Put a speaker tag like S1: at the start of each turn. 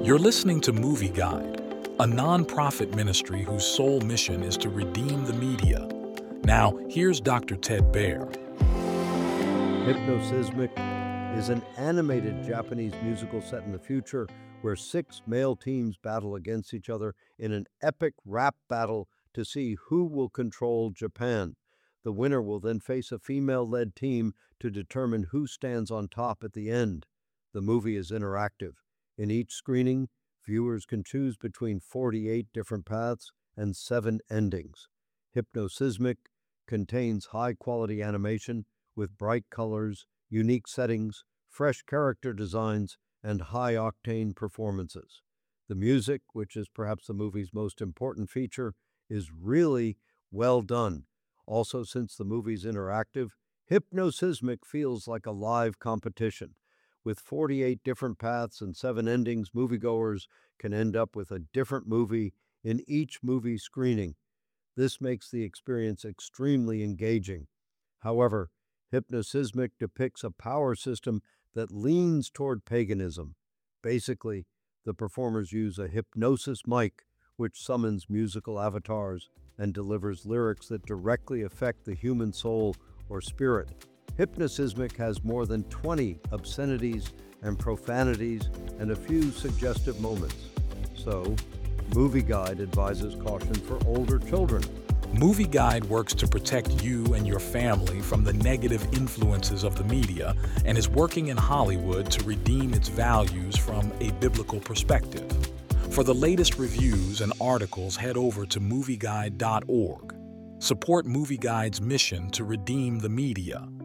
S1: You're listening to Movie Guide, a non-profit ministry whose sole mission is to redeem the media. Now, here's Dr. Ted Baer.
S2: Hypnosysmic is an animated Japanese musical set in the future where 6 male teams battle against each other in an epic rap battle to see who will control Japan. The winner will then face a female-led team to determine who stands on top at the end. The movie is interactive. In each screening, viewers can choose between 48 different paths and 7 endings. Hypnosysmic contains high-quality animation with bright colors, unique settings, fresh character designs, and high-octane performances. The music, which is perhaps the movie's most important feature, is really well done. Also, since the movie's interactive, Hypnosysmic feels like a live competition. With 48 different paths and 7 endings, moviegoers can end up with a different movie in each movie screening. This makes the experience extremely engaging. However, Hypnosysmic depicts a power system that leans toward paganism. Basically, the performers use a hypnosis mic, which summons musical avatars and delivers lyrics that directly affect the human soul or spirit. Hypnosysmic has more than 20 obscenities and profanities and a few suggestive moments. So, Movie Guide advises caution for older children.
S1: Movie Guide works to protect you and your family from the negative influences of the media and is working in Hollywood to redeem its values from a biblical perspective. For the latest reviews and articles, head over to movieguide.org. Support Movie Guide's mission to redeem the media.